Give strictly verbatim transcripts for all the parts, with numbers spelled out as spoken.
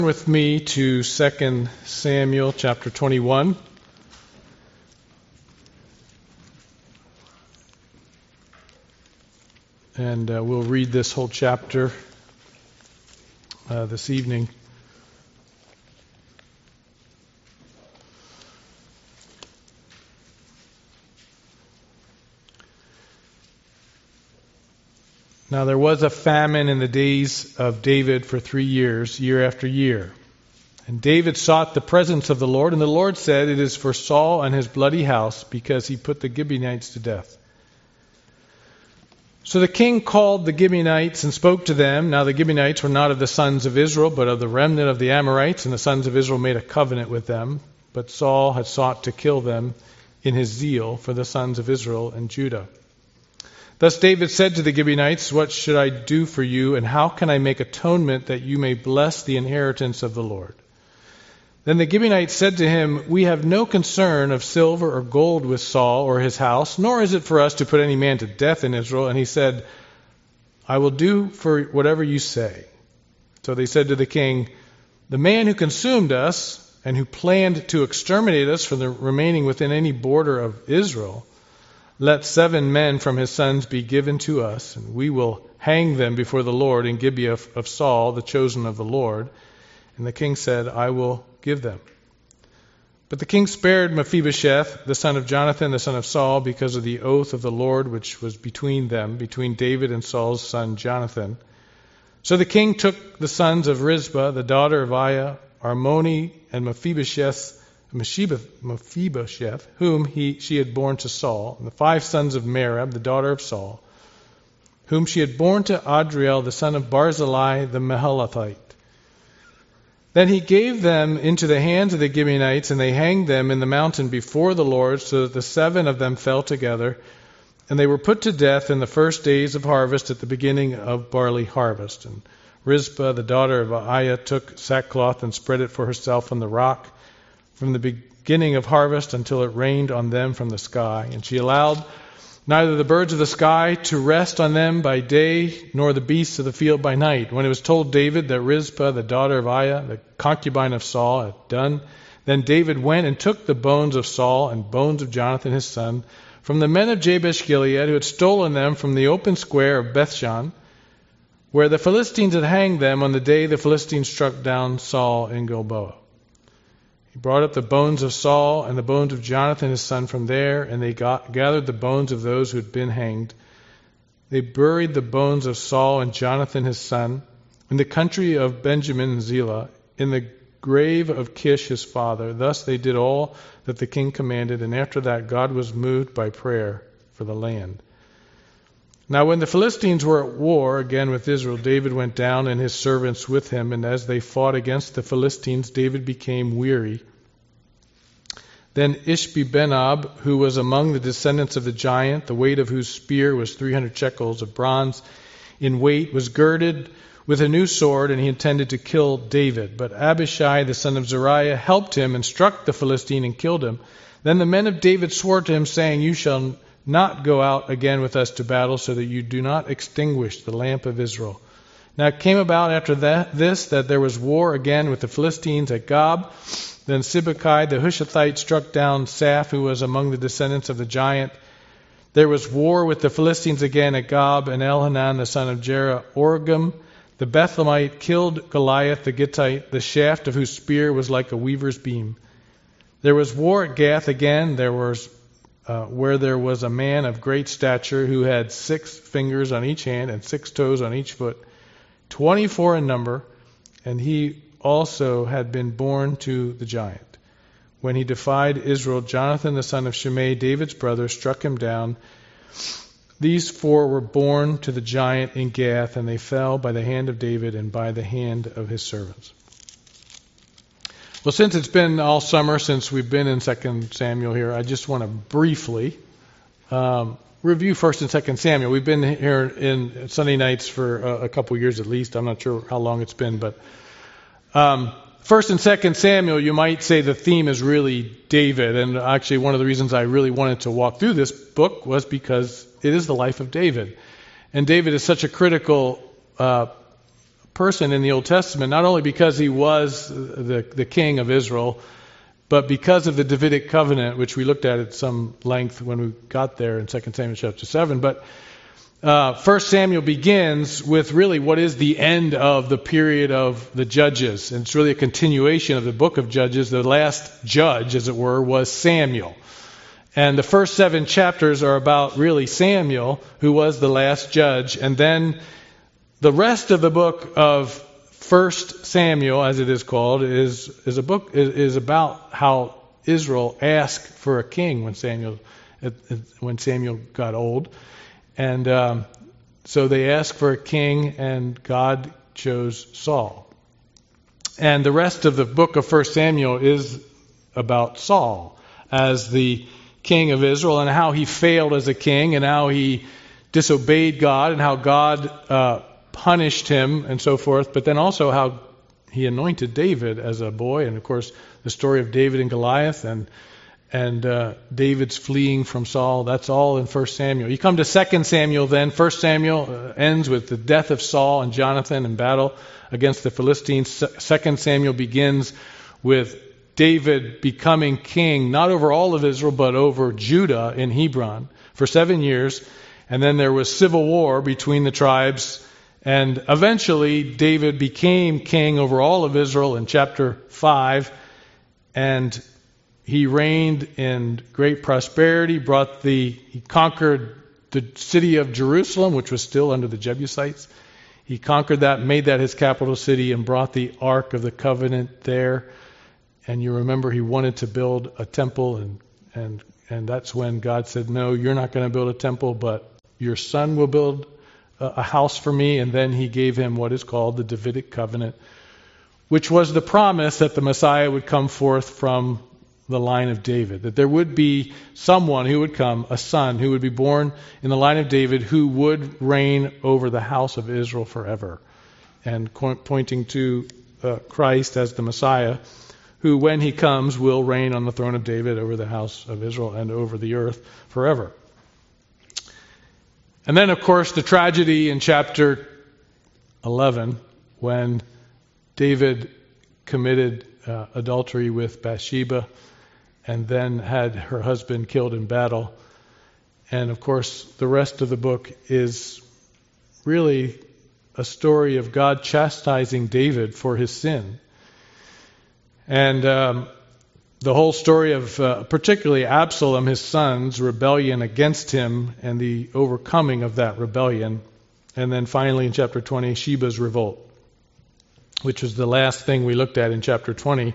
With me to Second Samuel chapter twenty-one. And uh, we'll read this whole chapter uh, this evening. Now there was a famine in the days of David for three years, year after year. And David sought the presence of the Lord, and the Lord said, "It is for Saul and his bloody house, because he put the Gibeonites to death." So the king called the Gibeonites and spoke to them. Now the Gibeonites were not of the sons of Israel, but of the remnant of the Amorites, and the sons of Israel made a covenant with them. But Saul had sought to kill them in his zeal for the sons of Israel and Judah. Thus David said to the Gibeonites, "What should I do for you, and how can I make atonement that you may bless the inheritance of the Lord?" Then the Gibeonites said to him, "We have no concern of silver or gold with Saul or his house, nor is it for us to put any man to death in Israel." And he said, "I will do for whatever you say." So they said to the king, "The man who consumed us and who planned to exterminate us from the remaining within any border of Israel, let seven men from his sons be given to us, and we will hang them before the Lord in Gibeah of Saul, the chosen of the Lord." And the king said, "I will give them." But the king spared Mephibosheth, the son of Jonathan, the son of Saul, because of the oath of the Lord which was between them, between David and Saul's son Jonathan. So the king took the sons of Rizpah, the daughter of Aiah, Armoni, and Mephibosheth, Mephibosheth, whom he, she had borne to Saul, and the five sons of Merab, the daughter of Saul, whom she had borne to Adriel, the son of Barzillai, the Meholathite. Then he gave them into the hands of the Gibeonites, and they hanged them in the mountain before the Lord, so that the seven of them fell together, and they were put to death in the first days of harvest at the beginning of barley harvest. And Rizpah, the daughter of Aiah, took sackcloth and spread it for herself on the rock from the beginning of harvest until it rained on them from the sky. And she allowed neither the birds of the sky to rest on them by day, nor the beasts of the field by night. When it was told David that Rizpah, the daughter of Aiah, the concubine of Saul, had done, then David went and took the bones of Saul and bones of Jonathan his son from the men of Jabesh Gilead, who had stolen them from the open square of Bethshan, where the Philistines had hanged them on the day the Philistines struck down Saul in Gilboa. He brought up the bones of Saul and the bones of Jonathan his son from there, and they got, gathered the bones of those who had been hanged. They buried the bones of Saul and Jonathan his son in the country of Benjamin and Zelah, in the grave of Kish his father. Thus they did all that the king commanded, and after that God was moved by prayer for the land. Now when the Philistines were at war again with Israel, David went down and his servants with him, and as they fought against the Philistines, David became weary. Then Ishbi-Benob, who was among the descendants of the giant, the weight of whose spear was three hundred shekels of bronze in weight, was girded with a new sword, and he intended to kill David. But Abishai, the son of Zeruiah, helped him and struck the Philistine and killed him. Then the men of David swore to him, saying, "You shall not go out again with us to battle, so that you do not extinguish the lamp of Israel." Now it came about after that, this that there was war again with the Philistines at Gob. Then Sibbecai the Hushathite struck down Saph, who was among the descendants of the giant. There was war with the Philistines again at Gob, and Elhanan the son of Jerah-Oregim the Bethlehemite killed Goliath the Gittite, the shaft of whose spear was like a weaver's beam. There was war at Gath again. There was Uh, where there was a man of great stature who had six fingers on each hand and six toes on each foot, twenty-four in number, and he also had been born to the giant. When he defied Israel, Jonathan the son of Shimei, David's brother, struck him down. These four were born to the giant in Gath, and they fell by the hand of David and by the hand of his servants. Well, since it's been all summer since we've been in Second Samuel here, I just want to briefly um, review First and Second Samuel. We've been here in Sunday nights for a, a couple years at least. I'm not sure how long it's been, but um, First and Second Samuel, you might say the theme is really David. And actually, one of the reasons I really wanted to walk through this book was because it is the life of David, and David is such a critical uh, person in the Old Testament, not only because he was the, the king of Israel, but because of the Davidic covenant, which we looked at at some length when we got there in Second Samuel chapter seven. But uh, First Samuel begins with really what is the end of the period of the judges. And it's really a continuation of the book of Judges. The last judge, as it were, was Samuel. And the first seven chapters are about really Samuel, who was the last judge. And then the rest of the book of First Samuel, as it is called, is is a book is, is about how Israel asked for a king when Samuel when Samuel got old, and um, so they asked for a king, and God chose Saul. And the rest of the book of First Samuel is about Saul as the king of Israel, and how he failed as a king, and how he disobeyed God, and how God uh, punished him and so forth, but then also how he anointed David as a boy, and of course the story of David and Goliath, and and uh, David's fleeing from Saul. That's all in First Samuel. You come to Second Samuel then. First Samuel uh, ends with the death of Saul and Jonathan in battle against the Philistines. Second Samuel begins with David becoming king, not over all of Israel, but over Judah in Hebron for seven years. And then there was civil war between the tribes. And eventually, David became king over all of Israel in chapter five, and he reigned in great prosperity. Brought the he conquered the city of Jerusalem, which was still under the Jebusites. He conquered that, made that his capital city, and brought the Ark of the Covenant there. And you remember he wanted to build a temple, and and and that's when God said, "No, you're not going to build a temple, but your son will build a house for me." And then he gave him what is called the Davidic covenant, which was the promise that the Messiah would come forth from the line of David, that there would be someone who would come, a son who would be born in the line of David, who would reign over the house of Israel forever, and pointing to uh, Christ as the Messiah, who when he comes will reign on the throne of David over the house of Israel and over the earth forever. And then, of course, the tragedy in chapter eleven, when David committed uh, adultery with Bathsheba and then had her husband killed in battle. And, of course, the rest of the book is really a story of God chastising David for his sin. And um, the whole story of uh, particularly Absalom, his son's rebellion against him, and the overcoming of that rebellion. And then finally in chapter twenty, Sheba's revolt, which was the last thing we looked at in chapter twenty.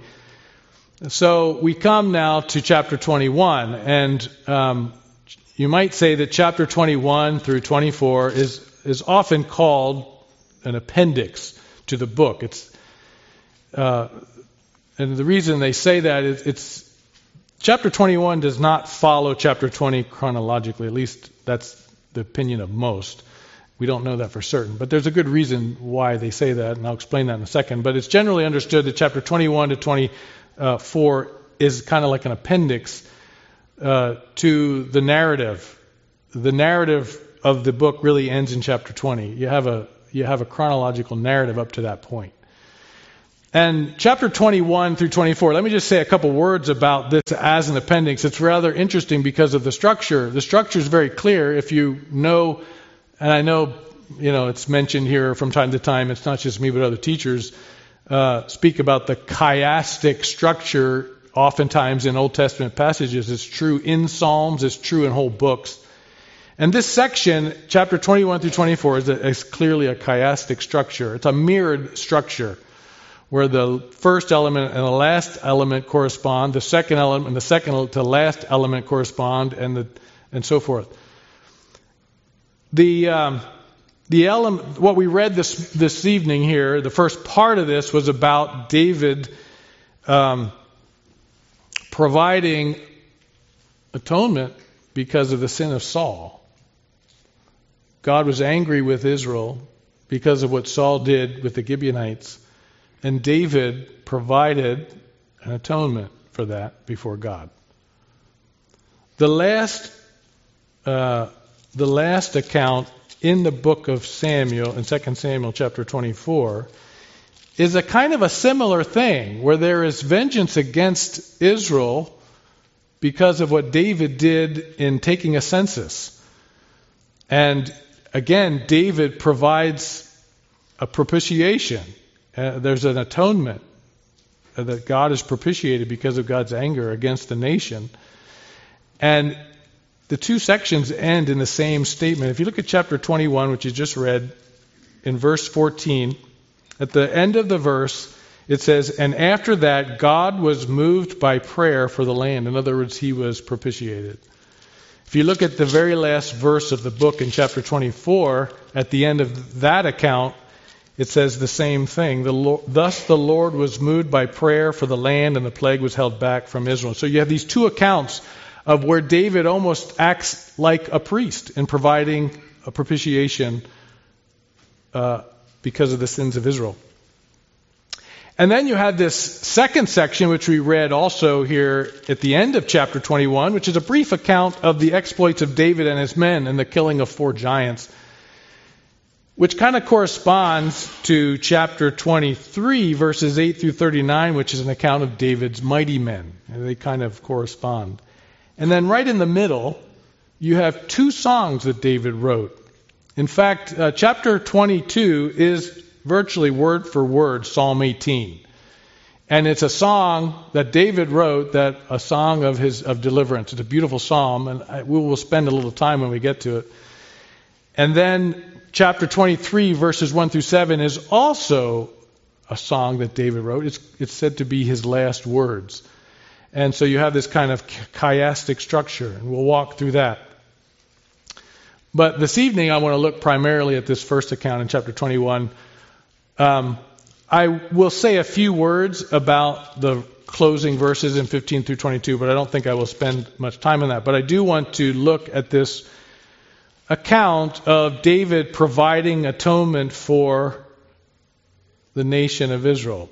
So we come now to chapter twenty-one, and um, you might say that chapter twenty-one through twenty-four is, is often called an appendix to the book. It's uh, And the reason they say that is it's chapter twenty-one does not follow chapter twenty chronologically. At least that's the opinion of most. We don't know that for certain. But there's a good reason why they say that, and I'll explain that in a second. But it's generally understood that chapter twenty-one to twenty-four is kind of like an appendix uh, to the narrative. The narrative of the book really ends in chapter twenty. You have a you have a chronological narrative up to that point. And chapter twenty-one through twenty-four, let me just say a couple words about this as an appendix. It's rather interesting because of the structure. The structure is very clear if you know, and I know, you know, it's mentioned here from time to time. It's not just me, but other teachers uh, speak about the chiastic structure oftentimes in Old Testament passages. It's true in Psalms. It's true in whole books. And this section, chapter twenty-one through twenty-four, is, a, is clearly a chiastic structure. It's a mirrored structure, where the first element and the last element correspond, the second element and the second to last element correspond, and the and so forth. The um, the element, what we read this this evening here, the first part of this was about David um, providing atonement because of the sin of Saul. God was angry with Israel because of what Saul did with the Gibeonites. And David provided an atonement for that before God. The last, uh, the last account in the book of Samuel, in Second Samuel chapter twenty-four, is a kind of a similar thing, where there is vengeance against Israel because of what David did in taking a census. And again, David provides a propitiation. Uh, there's an atonement uh, that God has propitiated because of God's anger against the nation. And the two sections end in the same statement. If you look at chapter twenty-one, which you just read, in verse fourteen, at the end of the verse, it says, "And after that, God was moved by prayer for the land." In other words, he was propitiated. If you look at the very last verse of the book in chapter twenty-four, at the end of that account, it says the same thing. The Lord, Thus the Lord was moved by prayer for the land, and the plague was held back from Israel. So you have these two accounts of where David almost acts like a priest in providing a propitiation uh, because of the sins of Israel. And then you have this second section, which we read also here at the end of chapter twenty-one, which is a brief account of the exploits of David and his men and the killing of four giants, which kind of corresponds to chapter twenty-three, verses eight through thirty-nine, which is an account of David's mighty men. And they kind of correspond. And then right in the middle, you have two songs that David wrote. In fact, uh, chapter twenty-two is virtually word for word Psalm eighteen. And it's a song that David wrote, that a song of his of deliverance. It's a beautiful psalm, and I, we will spend a little time when we get to it. And then chapter twenty-three, verses one through seven, is also a song that David wrote. It's, it's said to be his last words. And so you have this kind of chiastic structure, and we'll walk through that. But this evening I want to look primarily at this first account in chapter twenty-one. Um, I will say a few words about the closing verses in fifteen through twenty-two, but I don't think I will spend much time on that. But I do want to look at this account of David providing atonement for the nation of Israel.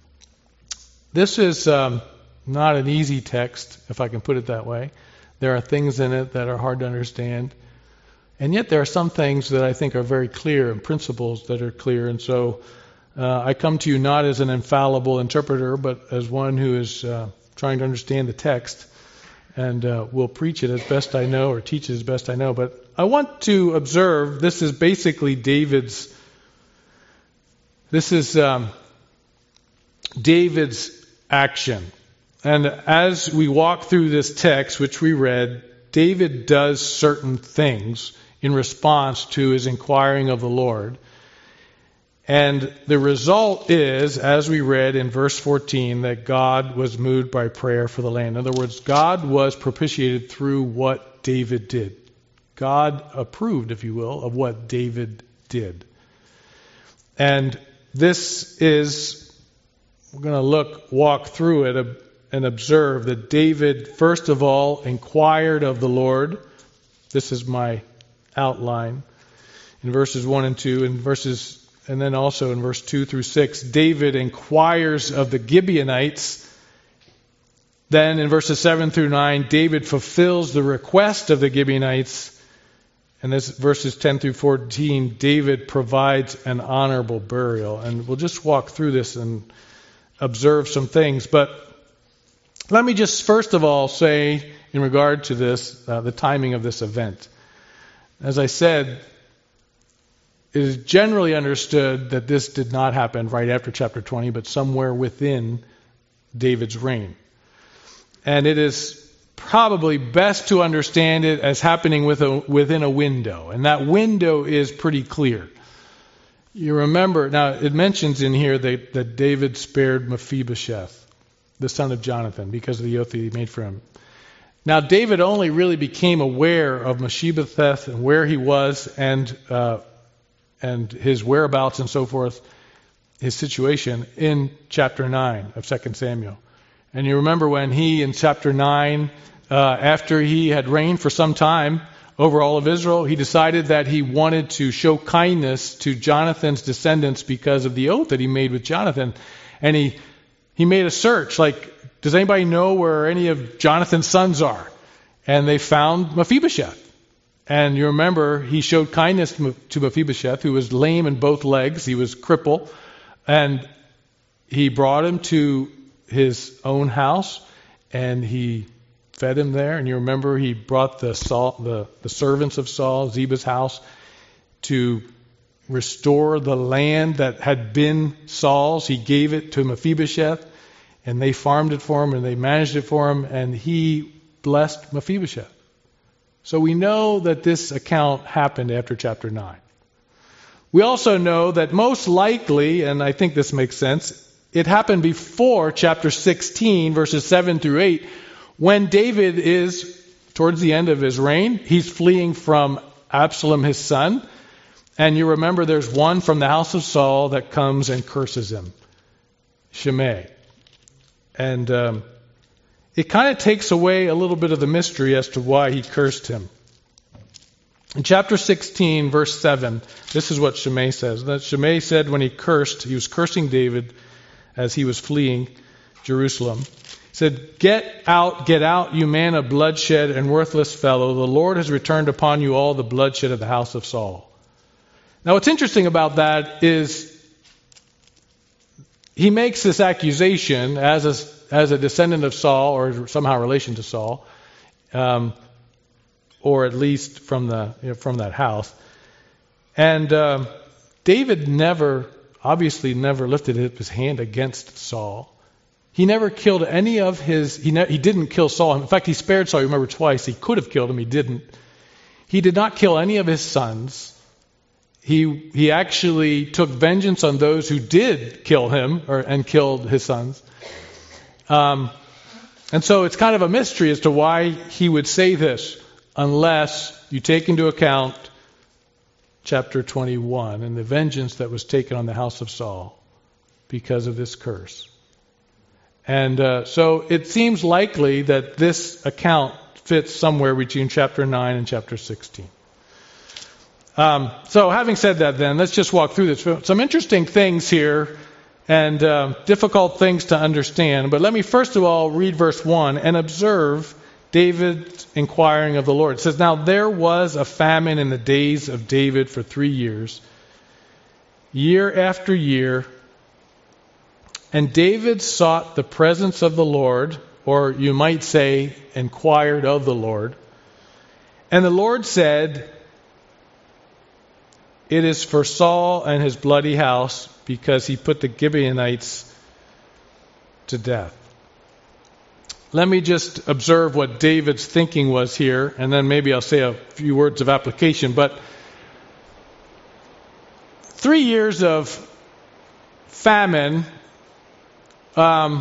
This is um, not an easy text, if I can put it that way. There are things in it that are hard to understand. And yet there are some things that I think are very clear, and principles that are clear. And so uh, I come to you not as an infallible interpreter, but as one who is uh, trying to understand the text, and uh, will preach it as best I know, or teach it as best I know. But I want to observe, this is basically David's, this is um, David's action. And as we walk through this text, which we read, David does certain things in response to his inquiring of the Lord. And the result is, as we read in verse fourteen, that God was moved by prayer for the land. In other words, God was propitiated through what David did. God approved, if you will, of what David did. And this is, we're going to look, walk through it and observe that David, first of all, inquired of the Lord. This is my outline in verses one and two, and verses, and then also in verse two through six, David inquires of the Gibeonites. Then in verses seven through nine, David fulfills the request of the Gibeonites. And this verses ten through fourteen, David provides an honorable burial. And we'll just walk through this and observe some things. But let me just first of all say, in regard to this, uh, the timing of this event. As I said, it is generally understood that this did not happen right after chapter twenty, but somewhere within David's reign. And it is probably best to understand it as happening with a, within a window. And that window is pretty clear. You remember, now it mentions in here that, that David spared Mephibosheth, the son of Jonathan, because of the oath that he made for him. Now, David only really became aware of Mephibosheth and where he was and uh, and his whereabouts and so forth, his situation, in chapter nine of Second Samuel. And you remember when he, in chapter nine, uh, after he had reigned for some time over all of Israel, he decided that he wanted to show kindness to Jonathan's descendants because of the oath that he made with Jonathan. And he he made a search, like, does anybody know where any of Jonathan's sons are? And they found Mephibosheth. And you remember he showed kindness to Mephibosheth, who was lame in both legs. He was crippled. And he brought him to his own house, and he fed him there. And you remember he brought the, Saul, the, the servants of Saul, Ziba's house, to restore the land that had been Saul's. He gave it to Mephibosheth, and they farmed it for him, and they managed it for him, and he blessed Mephibosheth. So we know that this account happened after chapter nine. We also know that most likely, and I think this makes sense, it happened before chapter sixteen, verses seven through eight, when David is towards the end of his reign. He's fleeing from Absalom, his son. And you remember there's one from the house of Saul that comes and curses him, Shimei. And um, it kind of takes away a little bit of the mystery as to why he cursed him. In chapter sixteen, verse seven, this is what Shimei says. That Shimei said when he cursed, he was cursing David as he was fleeing Jerusalem. He said, "Get out, get out, you man of bloodshed and worthless fellow. The Lord has returned upon you all the bloodshed of the house of Saul." Now what's interesting about that is he makes this accusation as a, as a descendant of Saul, or somehow relation to Saul, um, or at least from the you know, from that house. And um, David never, obviously never lifted up his hand against Saul. He never killed any of his, he, ne- he didn't kill Saul. In fact, he spared Saul, you remember, twice. He could have killed him, he didn't. He did not kill any of his sons. He he actually took vengeance on those who did kill him or and killed his sons. Um, and so it's kind of a mystery as to why he would say this, unless you take into account chapter twenty-one and the vengeance that was taken on the house of Saul because of this curse. And uh, so it seems likely that this account fits somewhere between chapter nine and chapter sixteen. Um, so having said that then, let's just walk through this. Some interesting things here and uh, difficult things to understand. But let me first of all read verse one and observe David inquiring of the Lord. It says, "Now there was a famine in the days of David for three years, year after year. And David sought the presence of the Lord," or you might say, inquired of the Lord. "And the Lord said, 'It is for Saul and his bloody house, because he put the Gibeonites to death.'" Let me just observe what David's thinking was here, and then maybe I'll say a few words of application. But three years of famine um,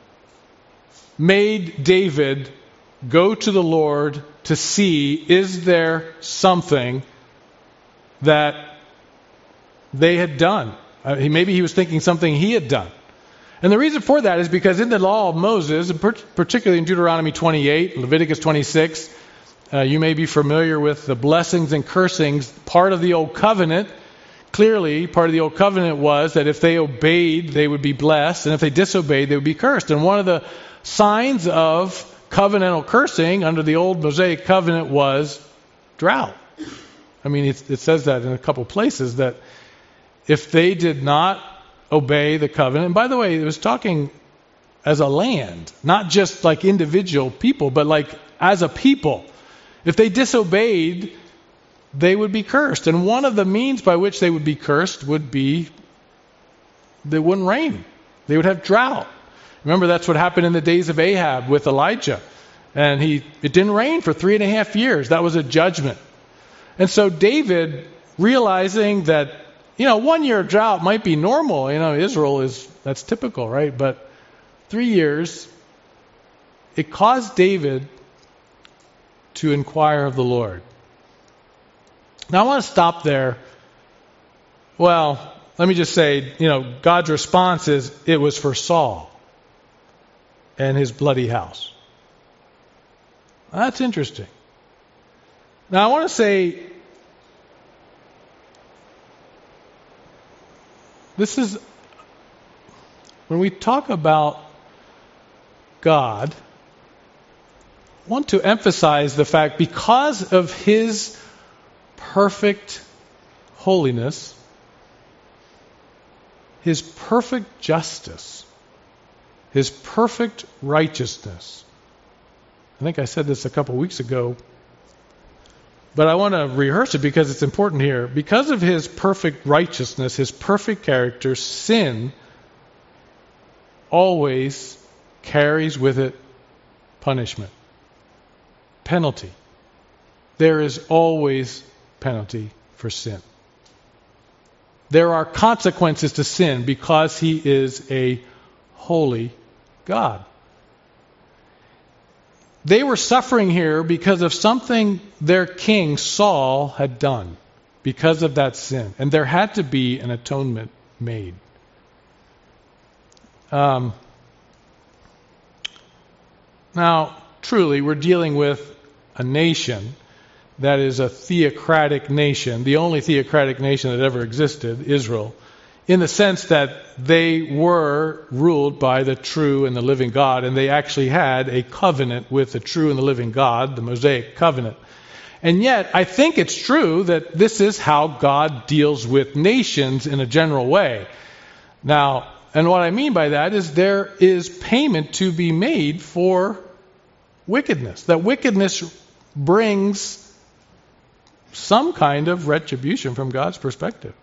made David go to the Lord to see, is there something that they had done? Uh, maybe he was thinking something he had done. And the reason for that is because in the law of Moses, and particularly in Deuteronomy twenty-eight, Leviticus twenty-six, uh, you may be familiar with the blessings and cursings, part of the Old Covenant. Clearly, part of the Old Covenant was that if they obeyed, they would be blessed, and if they disobeyed, they would be cursed. And one of the signs of covenantal cursing under the old Mosaic covenant was drought. I mean, it, it says that in a couple places, that if they did not obey the covenant, and by the way, it was talking as a land, not just like individual people, but like as a people. If they disobeyed, they would be cursed. And one of the means by which they would be cursed would be they wouldn't rain. They would have drought. Remember, that's what happened in the days of Ahab with Elijah. And he it didn't rain for three and a half years. That was a judgment. And so David, realizing that, you know, one year of drought might be normal. You know, Israel is, that's typical, right? But three years, it caused David to inquire of the Lord. Now I want to stop there. Well, let me just say, you know, God's response is, it was for Saul and his bloody house. That's interesting. Now I want to say, this is, when we talk about God, I want to emphasize the fact, because of his perfect holiness, His perfect justice, His perfect righteousness. I think I said this a couple weeks ago, but I want to rehearse it because it's important here. Because of His perfect righteousness, His perfect character, sin always carries with it punishment, penalty. There is always penalty for sin. There are consequences to sin because He is a holy God. They were suffering here because of something their king Saul had done, because of that sin. And there had to be an atonement made. Um, now, truly, we're dealing with a nation that is a theocratic nation, the only theocratic nation that ever existed, Israel, in the sense that they were ruled by the true and the living God, and they actually had a covenant with the true and the living God, the Mosaic covenant. And yet, I think it's true that this is how God deals with nations in a general way. Now, and what I mean by that is there is payment to be made for wickedness. That wickedness brings some kind of retribution from God's perspective.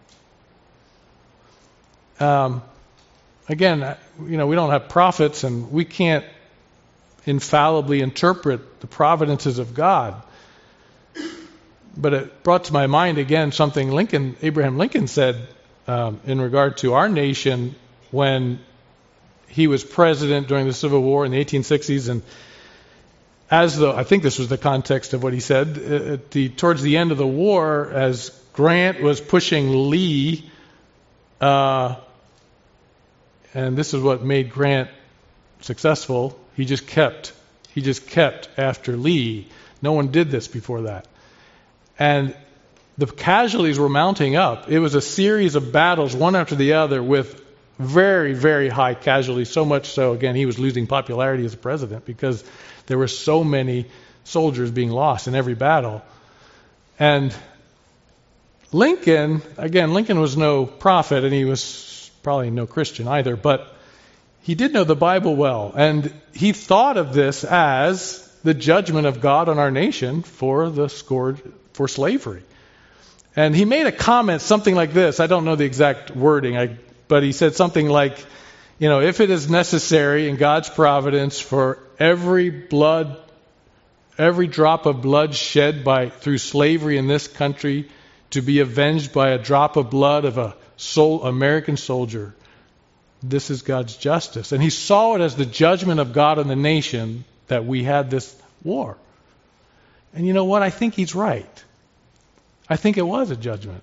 Um, again, you know, we don't have prophets and we can't infallibly interpret the providences of God. But it brought to my mind again something Lincoln, Abraham Lincoln said um, in regard to our nation when he was president during the Civil War in the eighteen sixties, and as the, I think this was the context of what he said, at the, towards the end of the war, as Grant was pushing Lee, uh, and this is what made Grant successful, he just kept, he just kept after Lee. No one did this before that. And the casualties were mounting up. It was a series of battles, one after the other, with very, very high casualties, so much so, again, he was losing popularity as a president because there were so many soldiers being lost in every battle. And Lincoln, again, Lincoln was no prophet, and he was probably no Christian either, but he did know the Bible well, and he thought of this as the judgment of God on our nation for the scourge, for slavery. And he made a comment, something like this. I don't know the exact wording, I, but he said something like, you know, if it is necessary in God's providence for every blood, every drop of blood shed by through slavery in this country to be avenged by a drop of blood of a soul, American soldier, this is God's justice. And he saw it as the judgment of God on the nation that we had this war. And you know what? I think he's right. I think it was a judgment.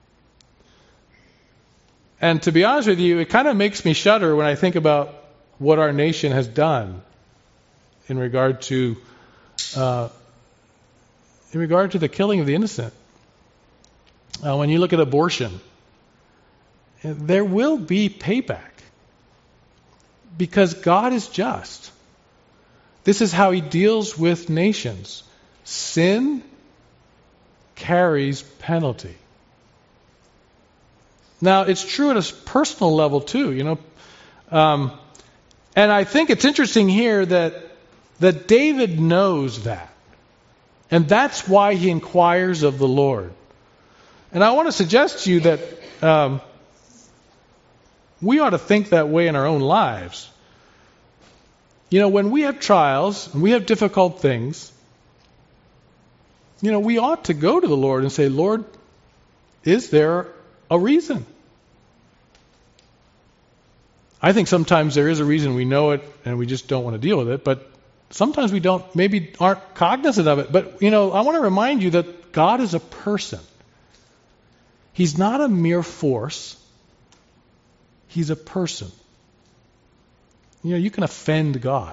And to be honest with you, it kind of makes me shudder when I think about what our nation has done in regard to uh, in regard to the killing of the innocent. Uh, when you look at abortion, there will be payback because God is just. This is how He deals with nations. Sin carries penalty. Now, it's true at a personal level too, you know. Um, and I think it's interesting here that that David knows that. And that's why he inquires of the Lord. And I want to suggest to you that um, we ought to think that way in our own lives. You know, when we have trials and we have difficult things, you know, we ought to go to the Lord and say, Lord, is there a reason? I think sometimes there is a reason, we know it and we just don't want to deal with it, but sometimes we don't, maybe aren't cognizant of it. But, you know, I want to remind you that God is a person. He's not a mere force. He's a person. You know, you can offend God.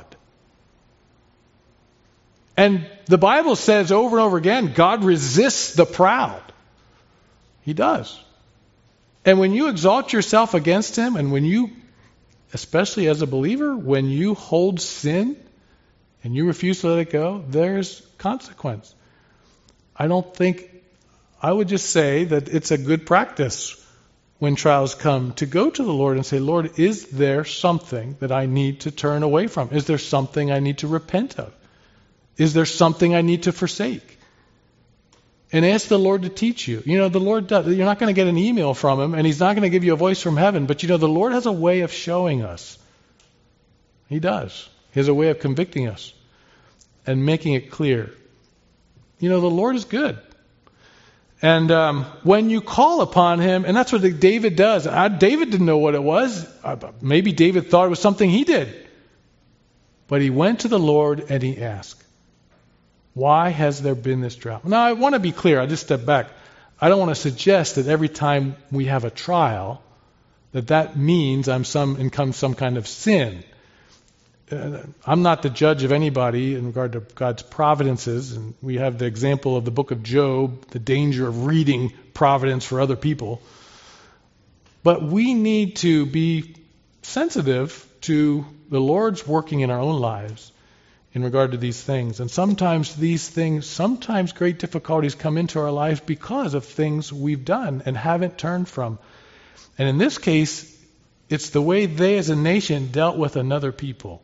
And the Bible says over and over again, God resists the proud. He does. And when you exalt yourself against Him, and when you, especially as a believer, when you hold sin and you refuse to let it go, there's consequence. I don't think, I would just say that it's a good practice when trials come to go to the Lord and say, Lord, is there something that I need to turn away from? Is there something I need to repent of? Is there something I need to forsake? And ask the Lord to teach you. You know, the Lord does. You're not going to get an email from Him, and He's not going to give you a voice from heaven. But you know, the Lord has a way of showing us. He does. He has a way of convicting us and making it clear. You know, the Lord is good. And um, when you call upon Him, and that's what David does. I, David didn't know what it was. Uh, maybe David thought it was something he did. But he went to the Lord and he asked, why has there been this drought? Now, I want to be clear. I just step back. I don't want to suggest that every time we have a trial, that that means I'm some in some kind of sin. Uh, I'm not the judge of anybody in regard to God's providences, and we have the example of the book of Job, the danger of reading providence for other people. But we need to be sensitive to the Lord's working in our own lives in regard to these things. And sometimes these things, sometimes great difficulties come into our lives because of things we've done and haven't turned from. And in this case, it's the way they as a nation dealt with another people.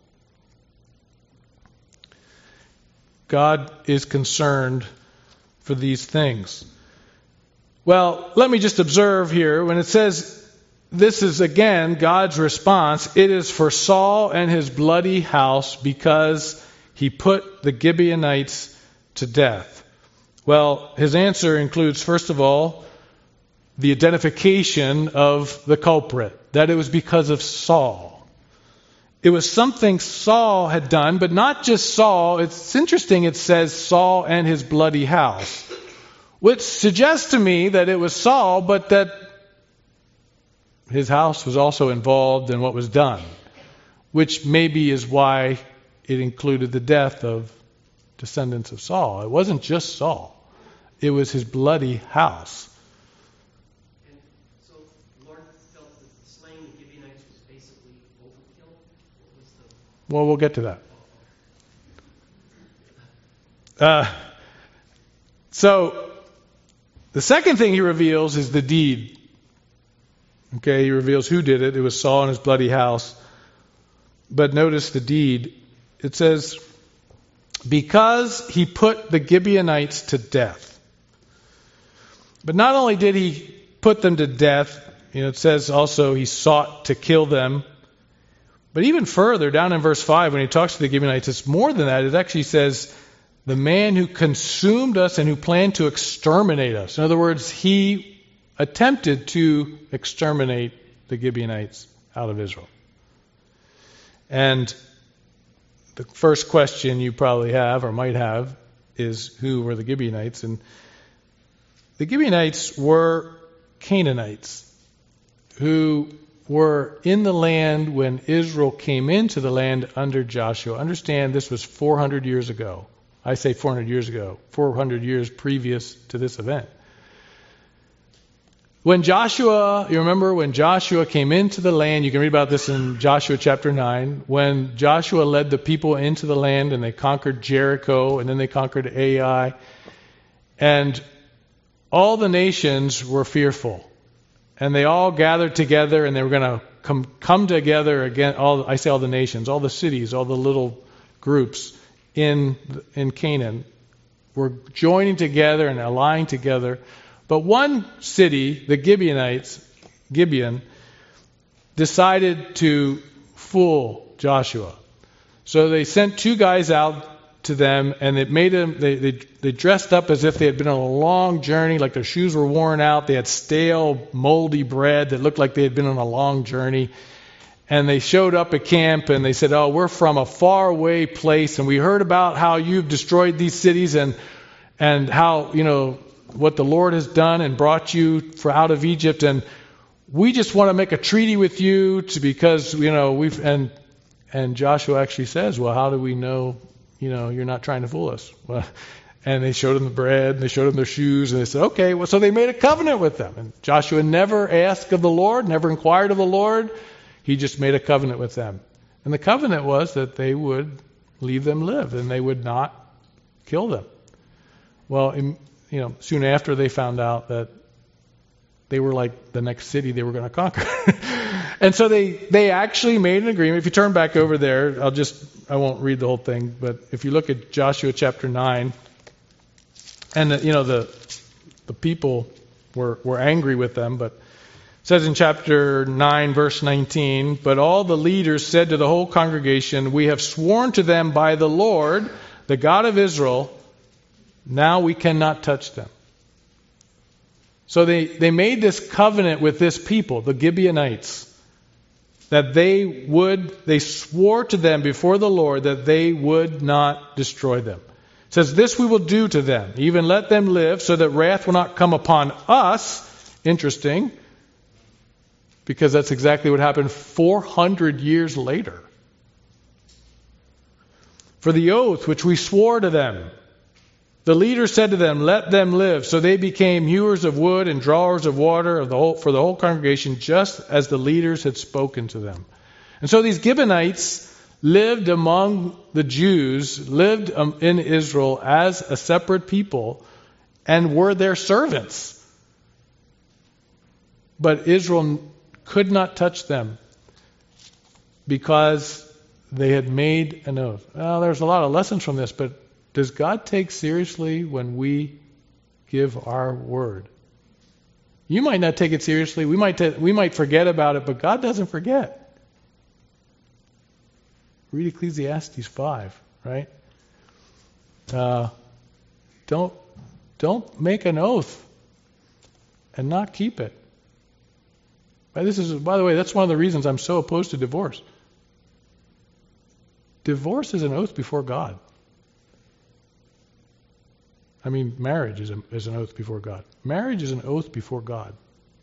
God is concerned for these things. Well, let me just observe here, when it says, this is again God's response, it is for Saul and his bloody house because he put the Gibeonites to death. Well, his answer includes, first of all, the identification of the culprit, that it was because of Saul. It was something Saul had done, but not just Saul. It's interesting it says Saul and his bloody house, which suggests to me that it was Saul, but that his house was also involved in what was done, which maybe is why it included the death of descendants of Saul. It wasn't just Saul. It was his bloody house. And so the Lord felt that the slaying the Gibeonites was basically overkill? What was the... Well, we'll get to that. Uh, so, the second thing he reveals is the deed. Okay, he reveals who did it. It was Saul and his bloody house. But notice the deed. It says, because he put the Gibeonites to death. But not only did he put them to death, you know, it says also he sought to kill them. But even further, down in verse five, when he talks to the Gibeonites, it's more than that. It actually says, the man who consumed us and who planned to exterminate us. In other words, he attempted to exterminate the Gibeonites out of Israel. And the first question you probably have or might have is, who were the Gibeonites? And the Gibeonites were Canaanites who were in the land when Israel came into the land under Joshua. Understand, this was four hundred years ago. I say four hundred years ago, four hundred years previous to this event. When Joshua, you remember when Joshua came into the land, you can read about this in Joshua chapter nine, when Joshua led the people into the land and they conquered Jericho and then they conquered Ai, and all the nations were fearful. And they all gathered together and they were going to come, come together again, all, I say all the nations, all the cities, all the little groups in, in Canaan were joining together and allying together. But one city, the Gibeonites, Gibeon, decided to fool Joshua. So they sent two guys out to them, and it made them. They, they they dressed up as if they had been on a long journey, like their shoes were worn out. They had stale, moldy bread that looked like they had been on a long journey. And they showed up at camp, and they said, "Oh, we're from a faraway place, and we heard about how you've destroyed these cities, and and how you know." what the Lord has done and brought you for out of Egypt, and we just want to make a treaty with you to because you know we've and and Joshua actually says, well, how do we know you know you're not trying to fool us? Well, and they showed him the bread and they showed him their shoes and they said, okay, well, so they made a covenant with them. And Joshua never asked of the Lord, never inquired of the Lord. He just made a covenant with them, and the covenant was that they would leave them live and they would not kill them. Well, in, you know, soon after they found out that they were like the next city they were going to conquer. And so they, they actually made an agreement. If you turn back over there, I'll just, I won't read the whole thing, but if you look at Joshua chapter nine, and the, you know, the the people were, were angry with them, but it says in chapter nine, verse nineteen, but all the leaders said to the whole congregation, we have sworn to them by the Lord, the God of Israel, now we cannot touch them. So they, they made this covenant with this people, the Gibeonites, that they would, they swore to them before the Lord that they would not destroy them. It says, this we will do to them, even let them live, so that wrath will not come upon us. Interesting, because that's exactly what happened four hundred years later. For the oath which we swore to them, the leader said to them, let them live. So they became hewers of wood and drawers of water of the whole, for the whole congregation, just as the leaders had spoken to them. And so these Gibeonites lived among the Jews, lived um, in Israel as a separate people, and were their servants. But Israel could not touch them because they had made an oath. Well, there's a lot of lessons from this, but does God take seriously when we give our word? You might not take it seriously. We might ta- we might forget about it, but God doesn't forget. Read Ecclesiastes five, right? Uh, don't don't make an oath and not keep it. But this is, by the way, that's one of the reasons I'm so opposed to divorce. Divorce is an oath before God. I mean, marriage is, a, is an oath before God. Marriage is an oath before God.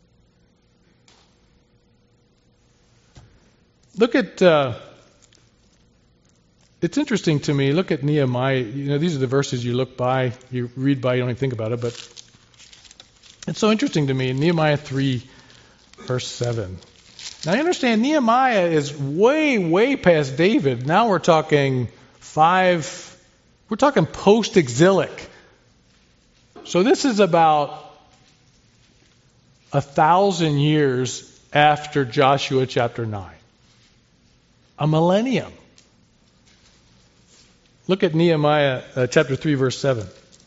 Look at, uh, it's interesting to me, look at Nehemiah. You know, these are the verses you look by, you read by, you don't even think about it, but it's so interesting to me. Nehemiah three, verse seven. Now, I understand Nehemiah is way, way past David. Now we're talking five, we're talking post-exilic. So this is about a thousand years after Joshua chapter nine. A millennium. Look at Nehemiah uh, chapter three, verse seven.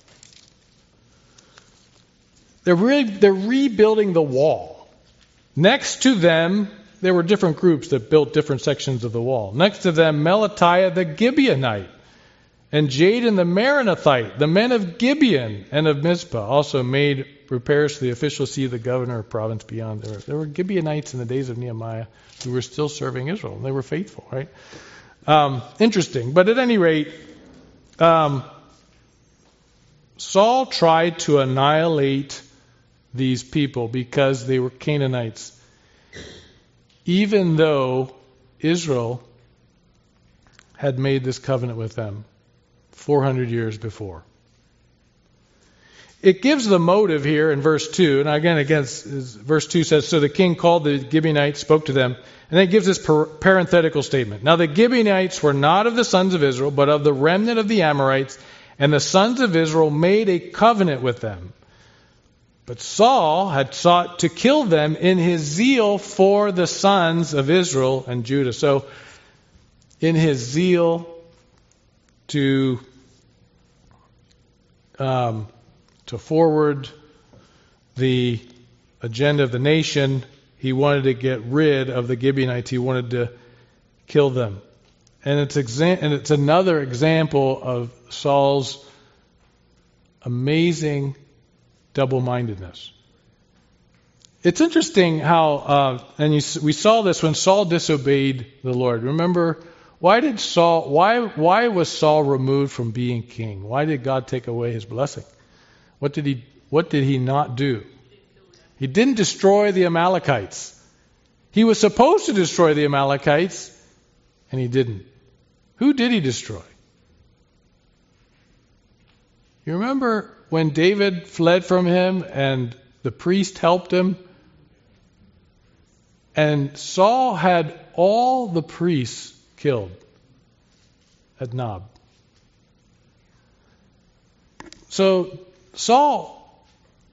They're really, they're rebuilding the wall. Next to them, there were different groups that built different sections of the wall. Next to them, Melatiah the Gibeonite, and Jadon the Meronothite, the men of Gibeon and of Mizpah, also made repairs to the official seat of the governor of province beyond. There were, there were Gibeonites in the days of Nehemiah who were still serving Israel. They were faithful, right? Um, interesting. But at any rate, um, Saul tried to annihilate these people because they were Canaanites, even though Israel had made this covenant with them four hundred years before. It gives the motive here in verse two, and again, again verse two says, so the king called the Gibeonites, spoke to them, and then it gives this parenthetical statement. Now the Gibeonites were not of the sons of Israel, but of the remnant of the Amorites, and the sons of Israel made a covenant with them. But Saul had sought to kill them in his zeal for the sons of Israel and Judah. So, in his zeal to um, to forward the agenda of the nation, he wanted to get rid of the Gibeonites. He wanted to kill them. And it's exa- and it's another example of Saul's amazing double-mindedness. It's interesting how, uh, and you, we saw this when Saul disobeyed the Lord. Remember, why did Saul? Why why was Saul removed from being king? Why did God take away his blessing? What did he What did he not do? He didn't destroy the Amalekites. He was supposed to destroy the Amalekites, and he didn't. Who did he destroy? You remember when David fled from him and the priest helped him? And Saul had all the priests killed at Nob. So Saul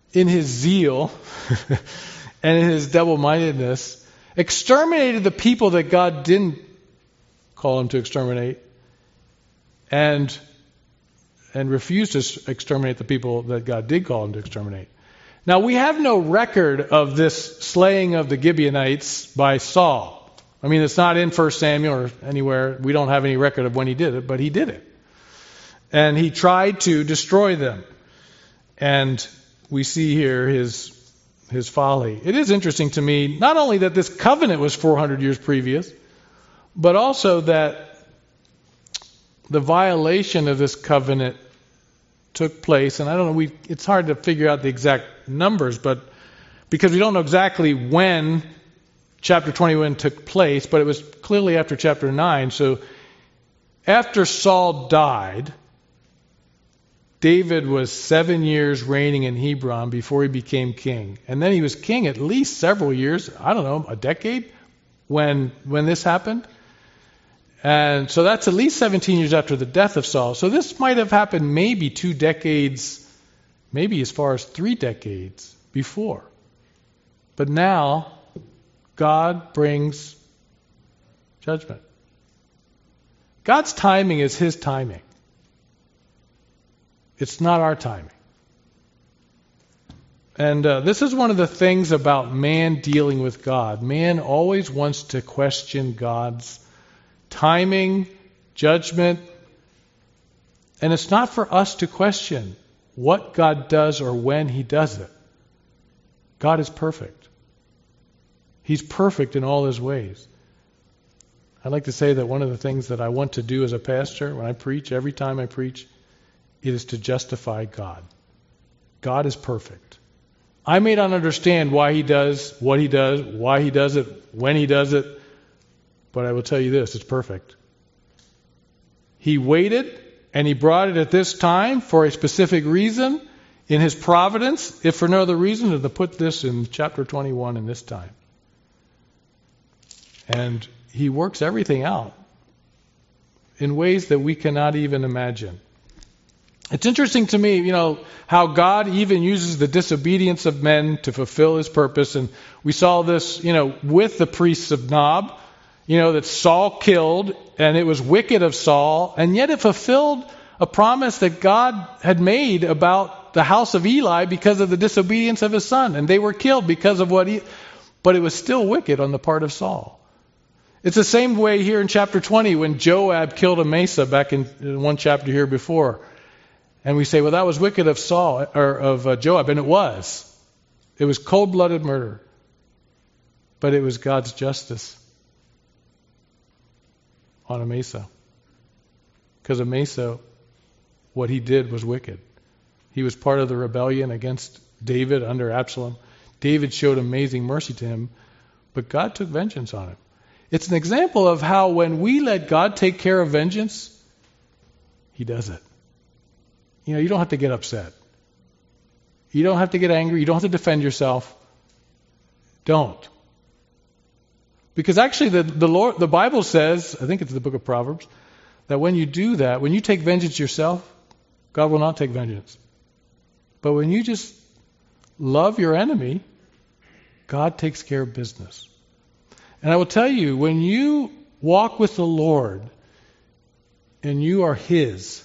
in his zeal and in his double-mindedness, exterminated the people that God didn't call him to exterminate, and and refused to exterminate the people that God did call him to exterminate. Now, we have no record of this slaying of the Gibeonites by Saul. I mean, it's not in First Samuel or anywhere. We don't have any record of when he did it, but he did it. And he tried to destroy them. And we see here his his folly. It is interesting to me, not only that this covenant was four hundred years previous, but also that the violation of this covenant took place. And I don't know, we it's hard to figure out the exact numbers, but because we don't know exactly when chapter twenty-one took place, but it was clearly after chapter nine. So after Saul died, David was seven years reigning in Hebron before he became king. And then he was king at least several years, I don't know, a decade, when when this happened. And so that's at least seventeen years after the death of Saul. So this might have happened maybe two decades, maybe as far as three decades before. But now, God brings judgment. God's timing is his timing. It's not our timing. And uh, this is one of the things about man dealing with God. Man always wants to question God's timing, judgment. And it's not for us to question what God does or when he does it. God is perfect. He's perfect in all his ways. I'd like to say that one of the things that I want to do as a pastor, when I preach, every time I preach, it is to justify God. God is perfect. I may not understand why he does what he does, why he does it, when he does it, but I will tell you this, it's perfect. He waited, and he brought it at this time for a specific reason in his providence, if for no other reason than to put this in chapter twenty-one in this time. And he works everything out in ways that we cannot even imagine. It's interesting to me, you know, how God even uses the disobedience of men to fulfill his purpose. And we saw this, you know, with the priests of Nob, you know, that Saul killed, and it was wicked of Saul, and yet it fulfilled a promise that God had made about the house of Eli because of the disobedience of his son. And they were killed because of what he, but it was still wicked on the part of Saul. It's the same way here in chapter twenty when Joab killed Amasa back in, in one chapter here before. And we say, well, that was wicked of Saul, or of uh, Joab, and it was. It was cold-blooded murder. But it was God's justice on Amasa. Because Amasa, what he did was wicked. He was part of the rebellion against David under Absalom. David showed amazing mercy to him, but God took vengeance on him. It's an example of how when we let God take care of vengeance, he does it. You know, you don't have to get upset. You don't have to get angry. You don't have to defend yourself. Don't. Because actually the, the Lord, the Bible says, I think it's the book of Proverbs, that when you do that, when you take vengeance yourself, God will not take vengeance. But when you just love your enemy, God takes care of business. And I will tell you, when you walk with the Lord and you are his,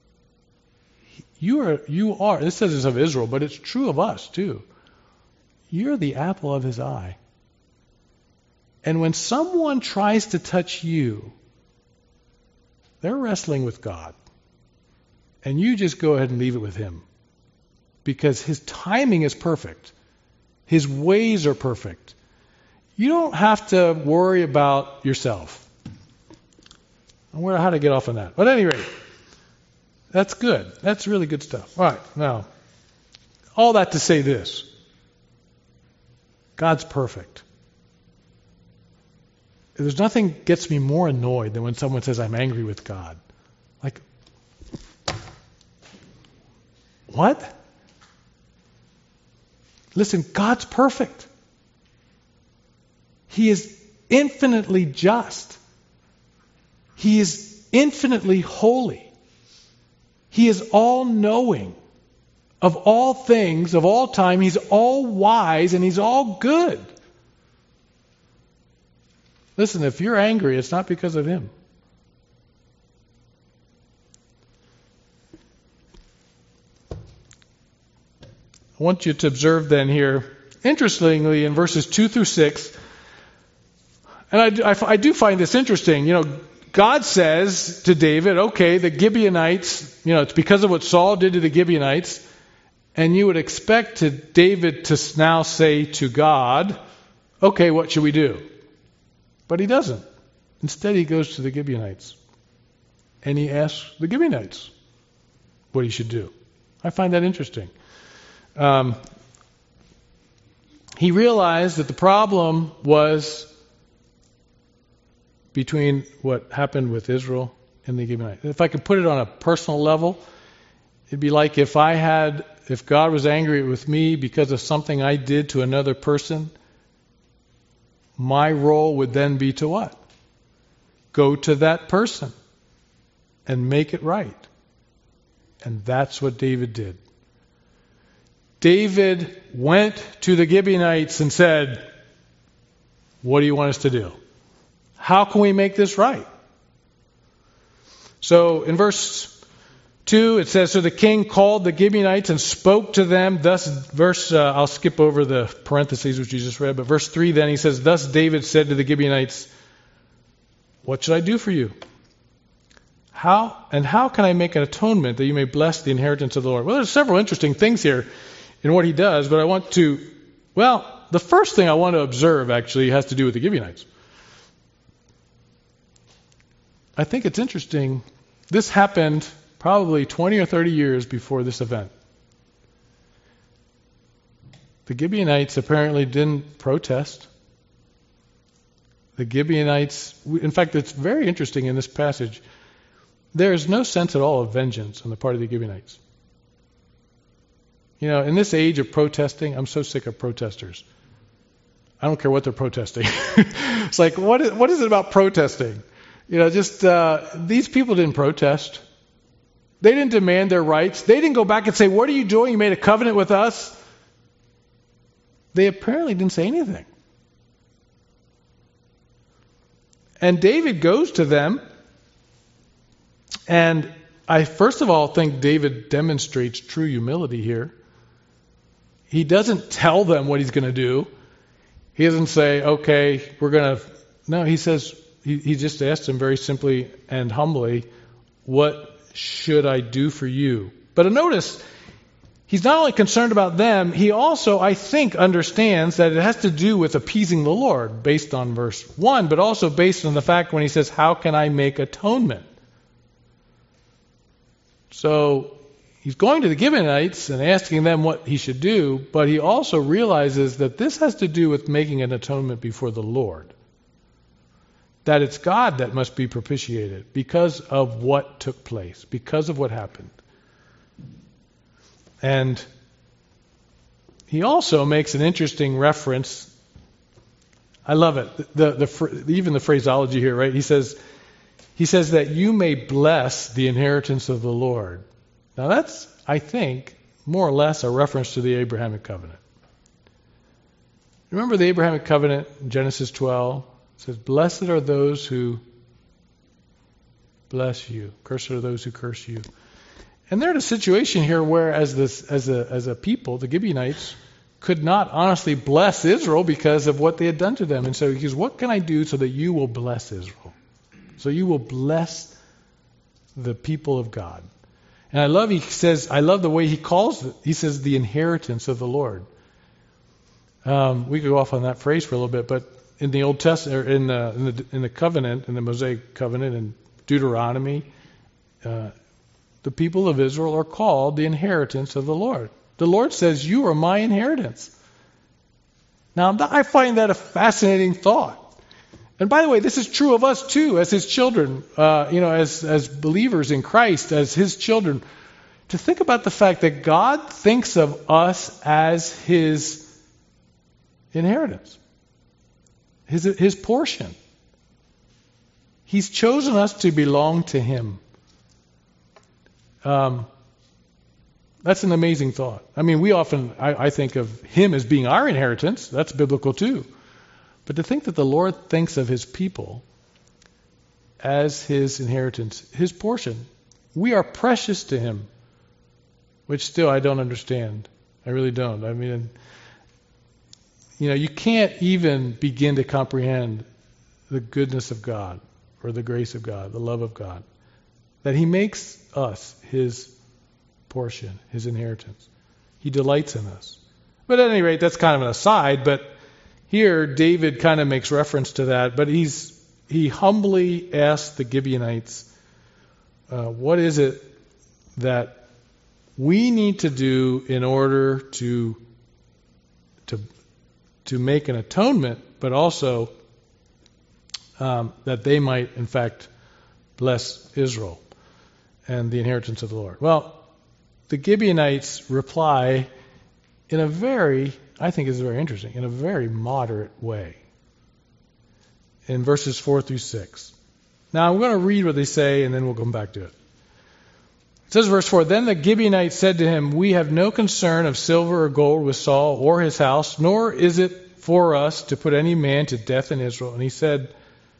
you are, you are, this says this of Israel, but it's true of us too. You're the apple of his eye. And when someone tries to touch you, they're wrestling with God. And you just go ahead and leave it with him. Because his timing is perfect. His ways are perfect. You don't have to worry about yourself. I wonder how to get off on that. But at any rate, that's good. That's really good stuff. All right, now, all that to say this. God's perfect. There's nothing gets me more annoyed than when someone says, I'm angry with God. Like, what? Listen, God's perfect. He is infinitely just. He is infinitely holy. He is all-knowing. of all things, of all time. He's all wise and he's all good. Listen, if you're angry, it's not because of him. I want you to observe then here, interestingly, in verses two through six, and I, I, I do find this interesting. You know, God says to David, okay, the Gibeonites, you know, it's because of what Saul did to the Gibeonites, and you would expect to David to now say to God, okay, what should we do? But he doesn't. Instead, he goes to the Gibeonites, and he asks the Gibeonites what he should do. I find that interesting. Um, he realized that the problem was between what happened with Israel and the Gibeonites. If I could put it on a personal level, it'd be like if I had, if God was angry with me because of something I did to another person, my role would then be to what? Go to that person and make it right. And that's what David did. David went to the Gibeonites and said, what do you want us to do? How can we make this right? So in verse two, it says, so the king called the Gibeonites and spoke to them. Thus, verse, uh, I'll skip over the parentheses which you just read, but verse three then, he says, thus David said to the Gibeonites, what should I do for you? How, and how can I make an atonement that you may bless the inheritance of the Lord? Well, there's several interesting things here in what he does, but I want to, well, the first thing I want to observe actually has to do with the Gibeonites. I think it's interesting. This happened probably twenty or thirty years before this event. The Gibeonites apparently didn't protest. The Gibeonites, in fact, it's very interesting in this passage. There is no sense at all of vengeance on the part of the Gibeonites. You know, in this age of protesting, I'm so sick of protesters. I don't care what they're protesting. It's like, what is, what is it about protesting? You know, just uh, these people didn't protest. They didn't demand their rights. They didn't go back and say, what are you doing? You made a covenant with us. They apparently didn't say anything. And David goes to them. And I first of all think David demonstrates true humility here. He doesn't tell them what he's going to do. He doesn't say, okay, we're going to... No, he says, he, he just asks them very simply and humbly, what should I do for you? But notice, he's not only concerned about them, he also, I think, understands that it has to do with appeasing the Lord, based on verse one, but also based on the fact when he says, how can I make atonement? So he's going to the Gibeonites and asking them what he should do, but he also realizes that this has to do with making an atonement before the Lord. That it's God that must be propitiated because of what took place, because of what happened. And he also makes an interesting reference. I love it. The, the, the, even the phraseology here, right? He says, he says that you may bless the inheritance of the Lord. Now that's, I think, more or less a reference to the Abrahamic covenant. Remember the Abrahamic covenant in Genesis twelve? It says, blessed are those who bless you. Cursed are those who curse you. And they're in a situation here where as this, as a, as a people, the Gibeonites could not honestly bless Israel because of what they had done to them. And so he says, what can I do so that you will bless Israel? So you will bless the people of God. And I love, he says, I love the way he calls it. He says, the inheritance of the Lord. Um, we could go off on that phrase for a little bit, but in the Old Testament, or in the, in the, in the covenant, in the Mosaic covenant, in Deuteronomy, uh, the people of Israel are called the inheritance of the Lord. The Lord says, you are my inheritance. Now, I find that a fascinating thought. And by the way, this is true of us too, as his children, uh, you know, as, as believers in Christ, as his children, to think about the fact that God thinks of us as his inheritance, his, his portion. He's chosen us to belong to him. Um, That's an amazing thought. I mean, we often, I, I think of him as being our inheritance. That's biblical too. But to think that the Lord thinks of his people as his inheritance, his portion. We are precious to him, which still I don't understand. I really don't. I mean, you know, you can't even begin to comprehend the goodness of God or the grace of God, the love of God, that he makes us his portion, his inheritance. He delights in us. But at any rate, that's kind of an aside, but here David kind of makes reference to that, but he's he humbly asks the Gibeonites, uh, what is it that we need to do in order to to to make an atonement, but also um, that they might, in fact, bless Israel and the inheritance of the Lord. Well, the Gibeonites reply in a very, I think is very interesting, in a very moderate way. In verses four through six. Now I'm going to read what they say and then we'll come back to it. It says verse four, Then the Gibeonites said to him, We have no concern of silver or gold with Saul or his house, nor is it for us to put any man to death in Israel. And he said,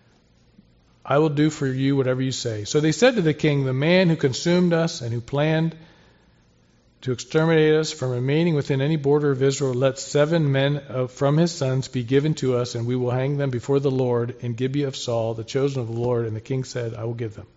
I will do for you whatever you say. So they said to the king, The man who consumed us and who planned to exterminate us from remaining within any border of Israel, let seven men from his sons be given to us, and we will hang them before the Lord in Gibeah of Saul, the chosen of the Lord. And the king said, I will give them.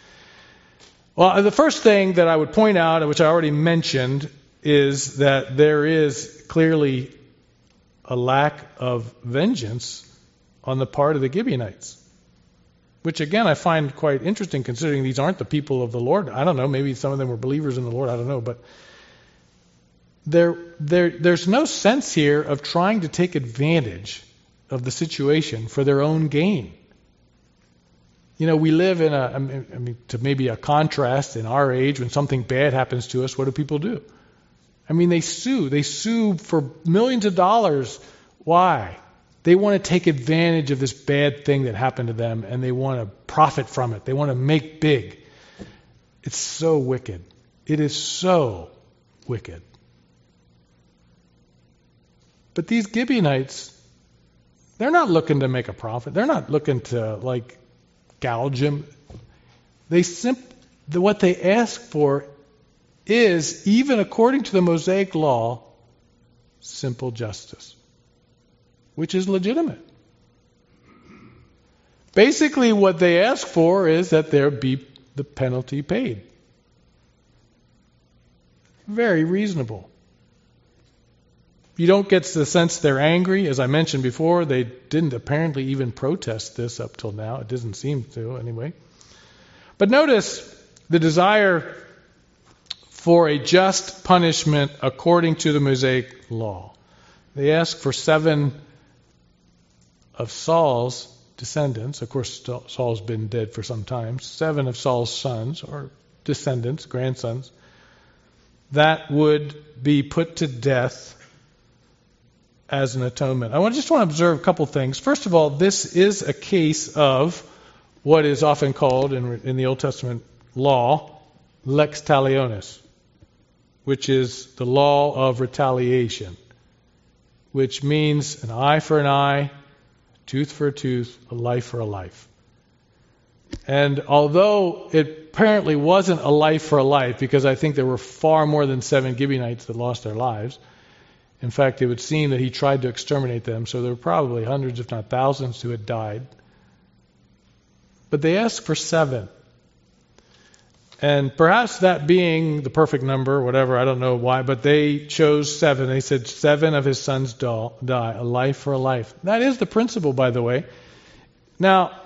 Well, the first thing that I would point out, which I already mentioned, is that there is clearly a lack of vengeance on the part of the Gibeonites, which again I find quite interesting considering these aren't the people of the Lord. I don't know, maybe some of them were believers in the Lord, I don't know, but There, there, there's no sense here of trying to take advantage of the situation for their own gain. You know, we live in a, I mean, to maybe a contrast in our age, when something bad happens to us, what do people do? I mean, they sue. They sue for millions of dollars. Why? They want to take advantage of this bad thing that happened to them, and they want to profit from it. They want to make big. It's so wicked. It is so wicked. But these Gibeonites, they're not looking to make a profit. They're not looking to, like, gouge him. They simp- what they ask for is, even according to the Mosaic law, simple justice, which is legitimate. Basically, what they ask for is that there be the penalty paid. Very reasonable. You don't get the sense they're angry. As I mentioned before, they didn't apparently even protest this up till now. It doesn't seem to, anyway. But notice the desire for a just punishment according to the Mosaic law. They ask for seven of Saul's descendants. Of course, Saul's been dead for some time. Seven of Saul's sons, or descendants, grandsons, that would be put to death as an atonement. I just want to observe a couple things. First of all, this is a case of what is often called in, in the Old Testament law, lex talionis, which is the law of retaliation, which means an eye for an eye, tooth for a tooth, a life for a life. And although it apparently wasn't a life for a life, because I think there were far more than seven Gibeonites that lost their lives. In fact, it would seem that he tried to exterminate them, so there were probably hundreds, if not thousands, who had died. But they asked for seven. And perhaps that being the perfect number, whatever, I don't know why, but they chose seven. They said seven of his sons die, a life for a life. That is the principle, by the way. Now,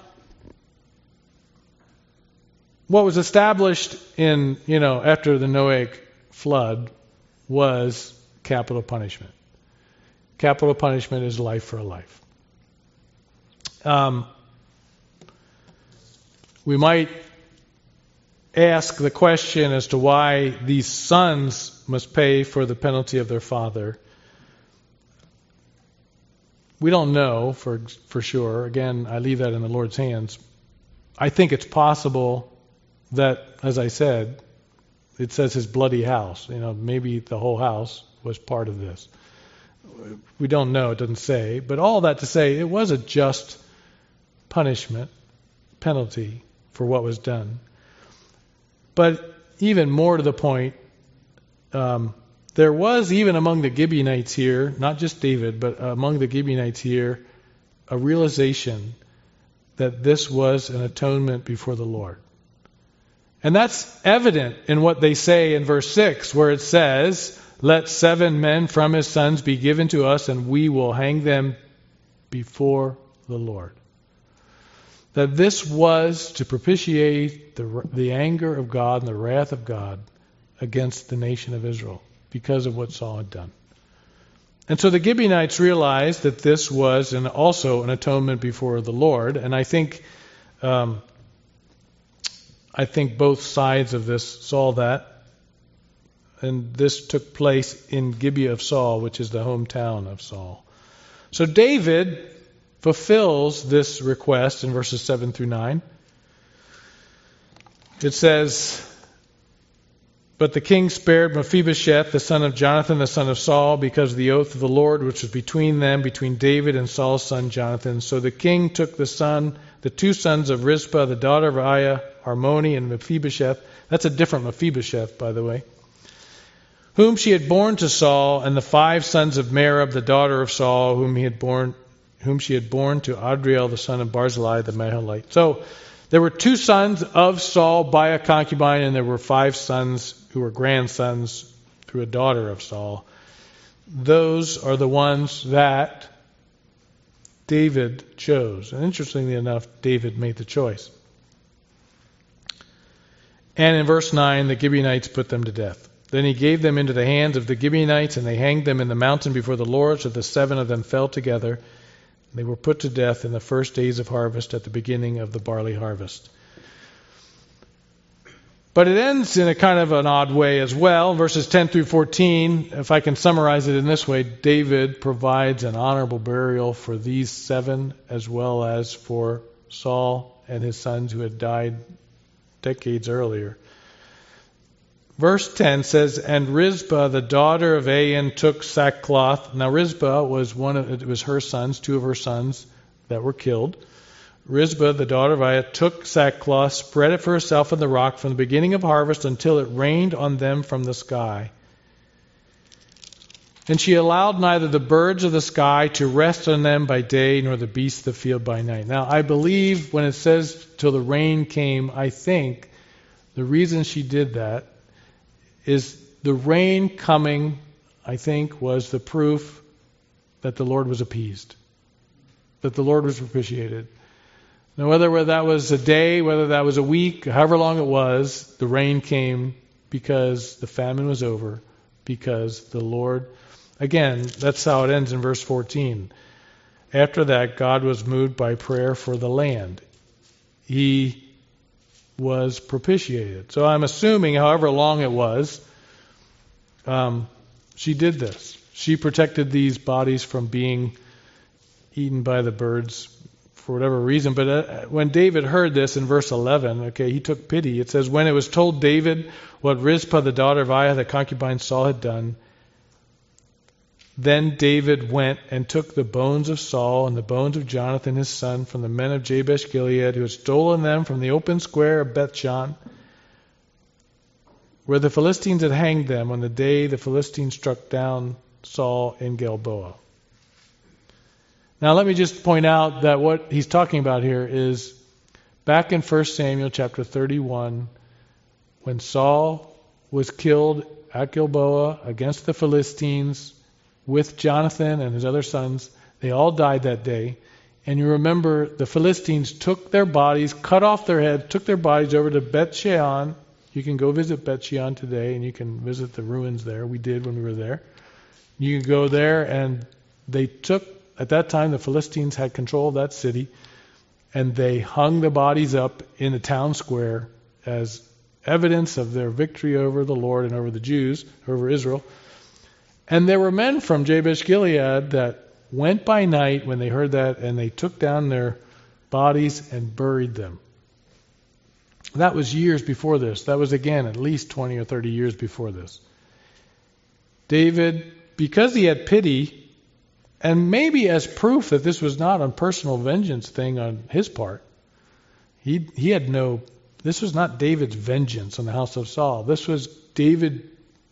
what was established in, you know, after the Noahic flood was capital punishment. Capital punishment is life for a life. Um, we might ask the question as to why these sons must pay for the penalty of their father. We don't know for for sure. Again, I leave that in the Lord's hands. I think it's possible that, as I said, it says his bloody house. You know, maybe the whole house was part of this. We don't know, it doesn't say. But all that to say, it was a just punishment, penalty for what was done. But even more to the point, um, there was even among the Gibeonites here, not just David, but among the Gibeonites here, a realization that this was an atonement before the Lord. And that's evident in what they say in verse six, where it says, "Let seven men from his sons be given to us, and we will hang them before the Lord." That this was to propitiate the, the anger of God and the wrath of God against the nation of Israel because of what Saul had done. And so the Gibeonites realized that this was an, also an atonement before the Lord. And I think um, I think both sides of this saw that. And this took place in Gibeah of Saul, which is the hometown of Saul. So David fulfills this request in verses seven through nine. It says, "But the king spared Mephibosheth, the son of Jonathan, the son of Saul, because of the oath of the Lord which was between them, between David and Saul's son Jonathan. So the king took the son, the two sons of Rizpah, the daughter of Aiah, Harmoni, and Mephibosheth." That's a different Mephibosheth, by the way. "Whom she had borne to Saul, and the five sons of Merab, the daughter of Saul, whom he had borne, whom she had borne to Adriel, the son of Barzillai, the Mahalite." So there were two sons of Saul by a concubine, and there were five sons who were grandsons through a daughter of Saul. Those are the ones that David chose. And interestingly enough, David made the choice. And in verse nine, the Gibeonites put them to death. "Then he gave them into the hands of the Gibeonites, and they hanged them in the mountain before the Lord, so the seven of them fell together. They were put to death in the first days of harvest at the beginning of the barley harvest." But it ends in a kind of an odd way as well. Verses ten through fourteen, if I can summarize it in this way, David provides an honorable burial for these seven as well as for Saul and his sons who had died decades earlier. Verse ten says, "And Rizpah, the daughter of Aiah, took sackcloth." Now Rizpah was one of it was her sons, two of her sons that were killed. Rizpah, the daughter of Aiah, took sackcloth, spread it for herself on the rock from the beginning of harvest until it rained on them from the sky. "And she allowed neither the birds of the sky to rest on them by day, nor the beasts of the field by night." Now I believe when it says till the rain came, I think the reason she did that is the rain coming, I think, was the proof that the Lord was appeased, that the Lord was propitiated. Now, whether that was a day, whether that was a week, however long it was, the rain came because the famine was over, because the Lord, again, that's how it ends in verse fourteen. After that, God was moved by prayer for the land. He was propitiated. So I'm assuming, however long it was, um, she did this. She protected these bodies from being eaten by the birds for whatever reason. But uh, when David heard this in verse eleven, okay, he took pity. It says, "When it was told David what Rizpah, the daughter of Aiah, the concubine Saul, had done, then David went and took the bones of Saul and the bones of Jonathan his son from the men of Jabesh Gilead, who had stolen them from the open square of Bethshan, where the Philistines had hanged them on the day the Philistines struck down Saul in Gilboa." Now let me just point out that what he's talking about here is back in First Samuel chapter thirty-one, when Saul was killed at Gilboa against the Philistines with Jonathan and his other sons. They all died that day. And you remember the Philistines took their bodies, cut off their heads, took their bodies over to Beth Shean. You can go visit Beth Shean today, and you can visit the ruins there. We did when we were there. You can go there, and they took, at that time, the Philistines had control of that city, and they hung the bodies up in the town square as evidence of their victory over the Lord and over the Jews, over Israel. And there were men from Jabesh Gilead that went by night when they heard that, and they took down their bodies and buried them. That was years before this. That was, again, at least twenty or thirty years before this. David, because he had pity, and maybe as proof that this was not a personal vengeance thing on his part, he he had no, this was not David's vengeance on the house of Saul. This was David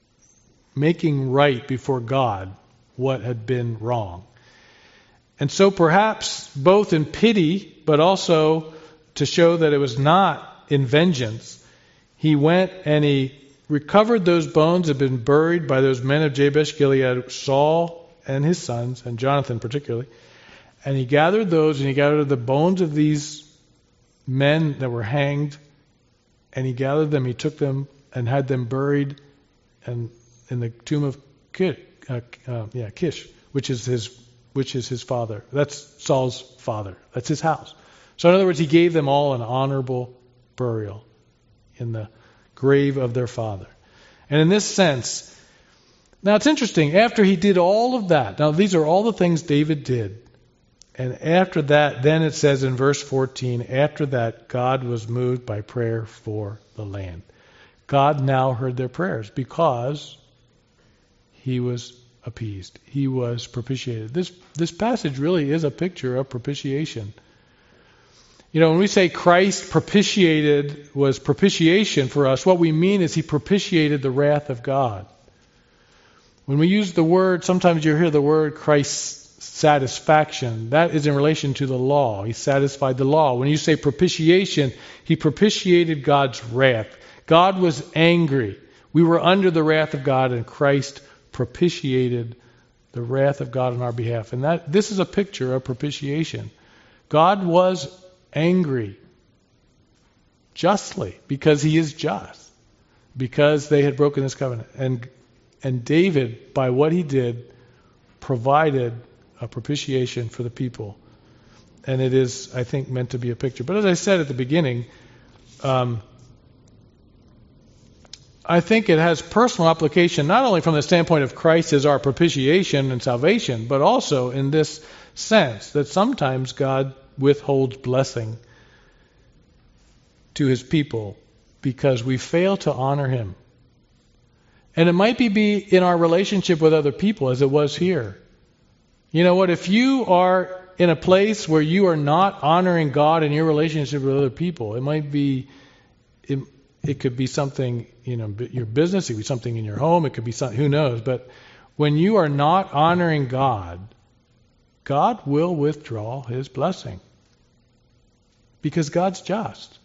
making right before God what had been wrong. And so perhaps both in pity, but also to show that it was not in vengeance, he went and he recovered those bones that had been buried by those men of Jabesh Gilead, Saul and his sons, and Jonathan particularly. And he gathered those, and he gathered the bones of these men that were hanged, and he gathered them, he took them and had them buried and in the tomb of Kish, uh, uh, yeah, Kish, which is his which is his father. That's Saul's father. That's his house. So in other words, he gave them all an honorable burial in the grave of their father. And in this sense, now it's interesting, after he did all of that, now these are all the things David did. And after that, then it says in verse fourteen, after that, God was moved by prayer for the land. God now heard their prayers because he was appeased. He was propitiated. This this passage really is a picture of propitiation. You know, when we say Christ propitiated, was propitiation for us, what we mean is he propitiated the wrath of God. When we use the word, sometimes you hear the word Christ's satisfaction. That is in relation to the law. He satisfied the law. When you say propitiation, he propitiated God's wrath. God was angry. We were under the wrath of God, and Christ propitiated the wrath of God on our behalf. And that this is a picture of propitiation. God was angry justly because he is just, because they had broken this covenant. And and David, by what he did, provided a propitiation for the people. And it is, I think, meant to be a picture. But as I said at the beginning, um, I think it has personal application not only from the standpoint of Christ as our propitiation and salvation, but also in this sense that sometimes God withholds blessing to his people because we fail to honor him. And it might be, be in our relationship with other people as it was here. You know what? If you are in a place where you are not honoring God in your relationship with other people, it might be... It, It could be something, you know, your business. It could be something in your home. It could be something, who knows. But when you are not honoring God, God will withdraw his blessing. Because God's just.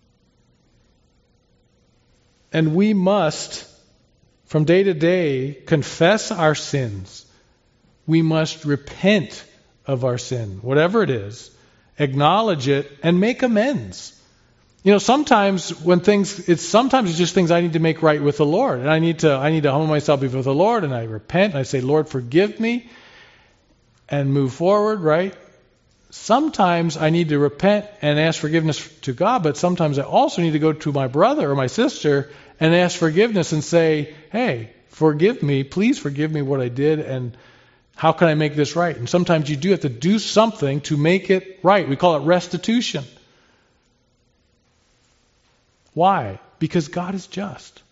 And we must, from day to day, confess our sins. We must repent of our sin, whatever it is, acknowledge it, and make amends. You know, sometimes when things, it's sometimes it's just things I need to make right with the Lord. And I need to, I need to humble myself before the Lord, and I repent, and I say, Lord, forgive me, and move forward, right? Sometimes I need to repent and ask forgiveness to God, but sometimes I also need to go to my brother or my sister and ask forgiveness and say, hey, forgive me, please forgive me what I did, and how can I make this right? And sometimes you do have to do something to make it right. We call it restitution. Why? Because God is just.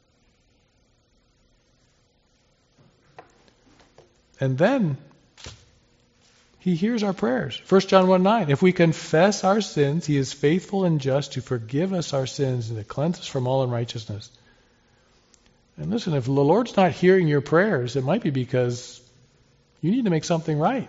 And then he hears our prayers. First John one nine. If we confess our sins, he is faithful and just to forgive us our sins and to cleanse us from all unrighteousness. And listen, if the Lord's not hearing your prayers, it might be because you need to make something right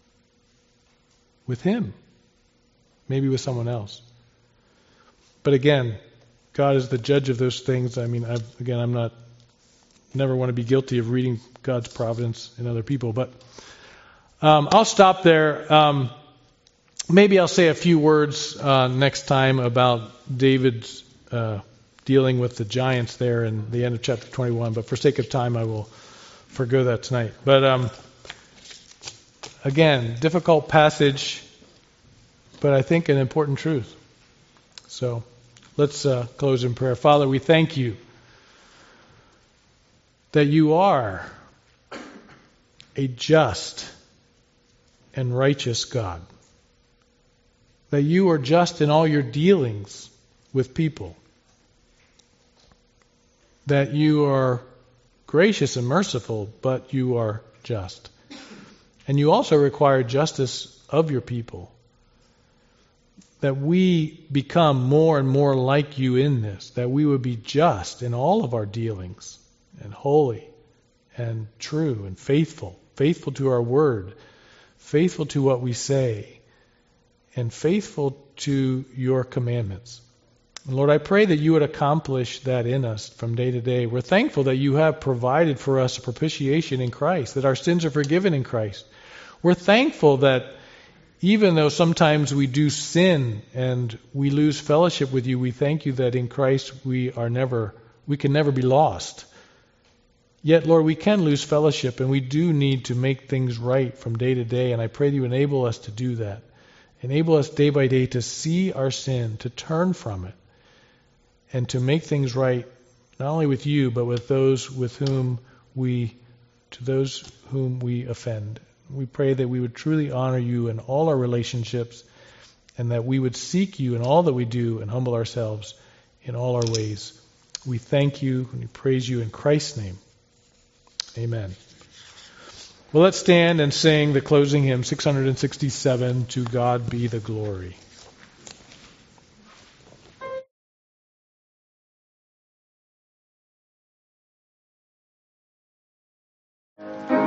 with him. Maybe with someone else. But again, God is the judge of those things. I mean, I've, again, I'm not, never want to be guilty of reading God's providence in other people. But um, I'll stop there. Um, maybe I'll say a few words uh, next time about David's uh, dealing with the giants there in the end of chapter twenty-one. But for sake of time, I will forgo that tonight. But um, again, difficult passage, but I think an important truth. So let's uh, close in prayer. Father, we thank you that you are a just and righteous God. That you are just in all your dealings with people. That you are gracious and merciful, but you are just. And you also require justice of your people. That we become more and more like you in this. That we would be just in all of our dealings, and holy, and true, and faithful. Faithful to our word. Faithful to what we say. And faithful to your commandments. And Lord, I pray that you would accomplish that in us from day to day. We're thankful that you have provided for us a propitiation in Christ, that our sins are forgiven in Christ. We're thankful that even though sometimes we do sin and we lose fellowship with you, we thank you that in Christ we are never, we can never be lost. Yet, Lord, we can lose fellowship, and we do need to make things right from day to day, and I pray that you enable us to do that. Enable us day by day to see our sin, to turn from it, and to make things right, not only with you, but with those with whom we, to those whom we offend. We pray that we would truly honor you in all our relationships, and that we would seek you in all that we do and humble ourselves in all our ways. We thank you and we praise you in Christ's name. Amen. Well, let's stand and sing the closing hymn, six hundred sixty-seven, To God Be the Glory. Thank you.